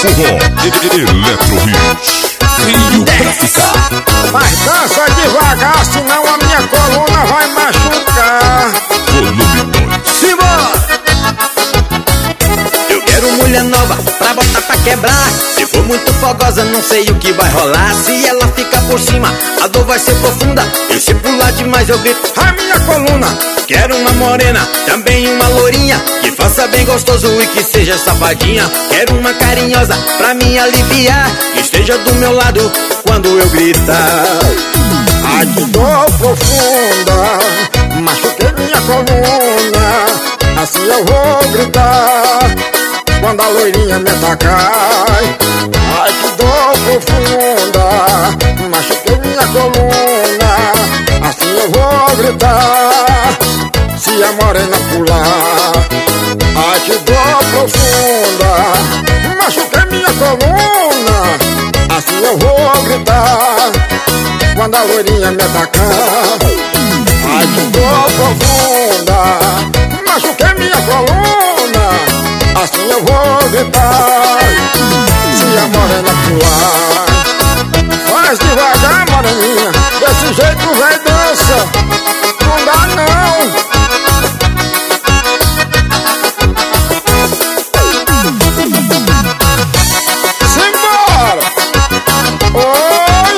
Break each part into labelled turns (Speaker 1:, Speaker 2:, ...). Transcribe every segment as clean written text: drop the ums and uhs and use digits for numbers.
Speaker 1: forró, Eletro Hits, Frio pra ficar.
Speaker 2: Mas dança devagar, senão a minha coluna vai machucar.
Speaker 1: Volume 2.
Speaker 2: Simbora!
Speaker 3: Eu quero mulher nova pra botar pra quebrar. Se for muito fogosa, não sei o que vai rolar. Se ela ficar por cima, a dor vai ser profunda. E se pular demais, eu grito a minha coluna. Quero uma morena, também uma lourinha, que faça bem gostoso e que seja safadinha. Quero uma carinhosa pra me aliviar, que esteja do meu lado quando eu gritar.
Speaker 2: Ai, que dor profunda, machuquei minha coluna. Assim eu vou gritar quando a loirinha me atacar. Ai, que dor profunda, machuquei minha coluna. Assim eu vou gritar se a morena pular. Ai, que dor profunda, machuquei minha coluna. Assim eu vou gritar quando a loirinha me atacar. Ai, que dor profunda, machuquei minha coluna. Assim eu vou gritar se a morena pular. Faz devagar, moreninha, desse jeito vai dança. Não dá não. Simbora! Oi!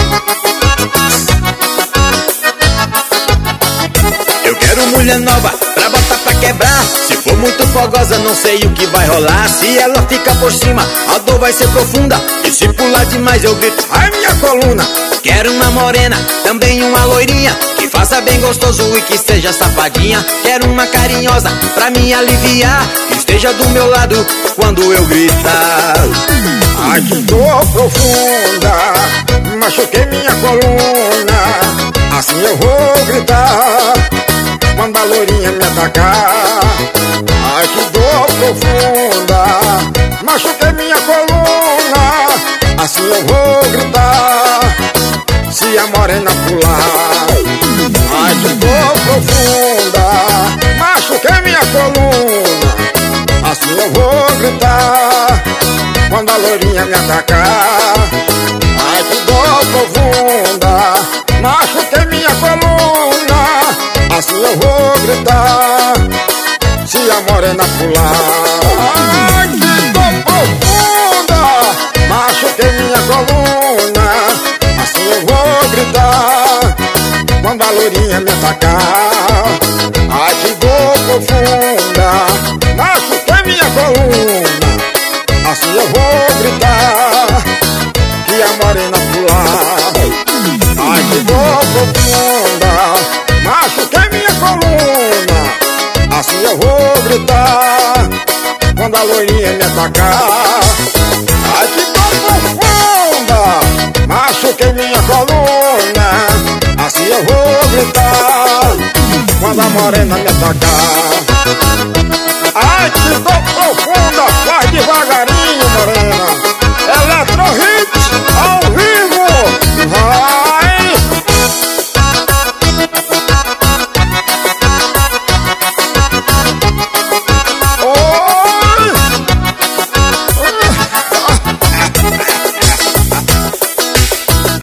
Speaker 3: Eu quero mulher nova pra botar pra quebrar. Se for muito fogosa, não sei o que vai rolar. Se ela ficar por cima, a dor vai ser profunda. E se pular demais, eu grito ai, minha coluna. Quero uma morena, também uma loirinha, que faça bem gostoso e que seja safadinha. Quero uma carinhosa pra me aliviar, que esteja do meu lado quando eu gritar.
Speaker 2: Ai, que dor profunda, machuquei minha coluna. Assim eu vou gritar quando a loirinha me atacar. Ai, que dor profunda, machuquei minha coluna. Assim eu vou gritar se a morena pular. Ai, que dor profunda, machuquei minha coluna. Assim eu vou gritar quando a loirinha me atacar. Ai, que dor profunda, machuquei minha coluna. Assim eu vou gritar se a morena pular. Ai, que dor profunda, machuquei minha coluna. Assim eu vou gritar quando a loirinha me atacar. Ai, que dor profunda, machuquei minha coluna. Assim eu vou gritar que a morena pular. Ai, que dor profunda, machuquei minha coluna. Assim eu vou gritar quando a loirinha me atacar. Ai, que dor profunda, machuquei minha coluna. Assim eu vou gritar quando a morena me atacar.